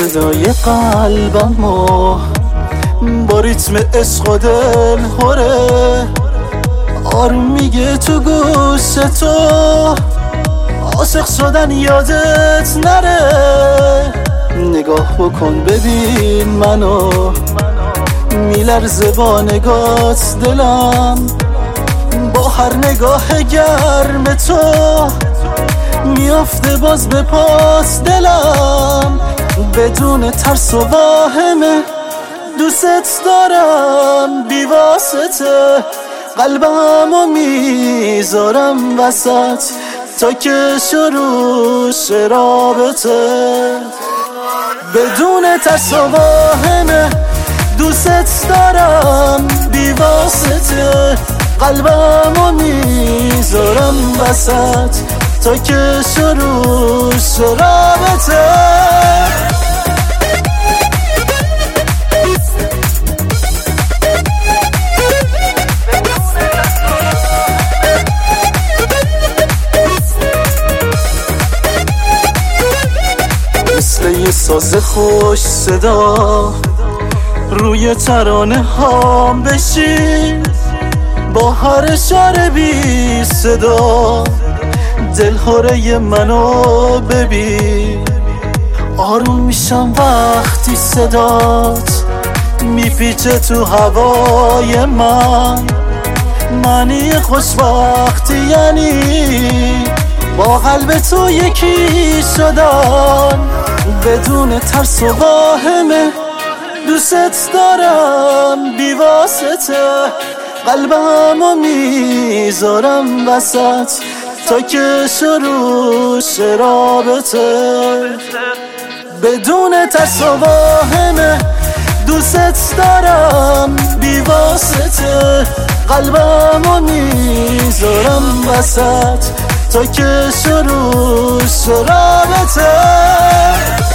صدای قلبمو با ریتم عشق و دل خوره، آروم میگه تو گوش تو عاشق شدن یادت نره. نگاه بکن ببین منو، میلرزه با نگات دلم، با هر نگاه گرم تو میافته باز به پاس دلم. بدون ترس و واهمه دوست دارم بی واسطه، قلبمو میذارم وسط تا که شروع شه رابطه. بدون ترس و واهمه دوست دارم بی واسطه، قلبمو میذارم وسط تا که شروع شه رابطه. مثل یه ساز خوش صدا روی ترانه هام بشین، با هر اشاره بی صدا دلهوره منو ببین. آروم میشم وقتی صدات میپیچه تو هوای من، معنی خوشبختی یعنی با قلب تو یکی شدن. بدون ترس و واهمه دوست دارم بی واسطه، قلبمو میذارم وسط تا که شروع شه رابطه. بدون ترس و واهمه دوست دارم بی واسطه، قلبمو میذارم وسط تا که شروع شه رابطه.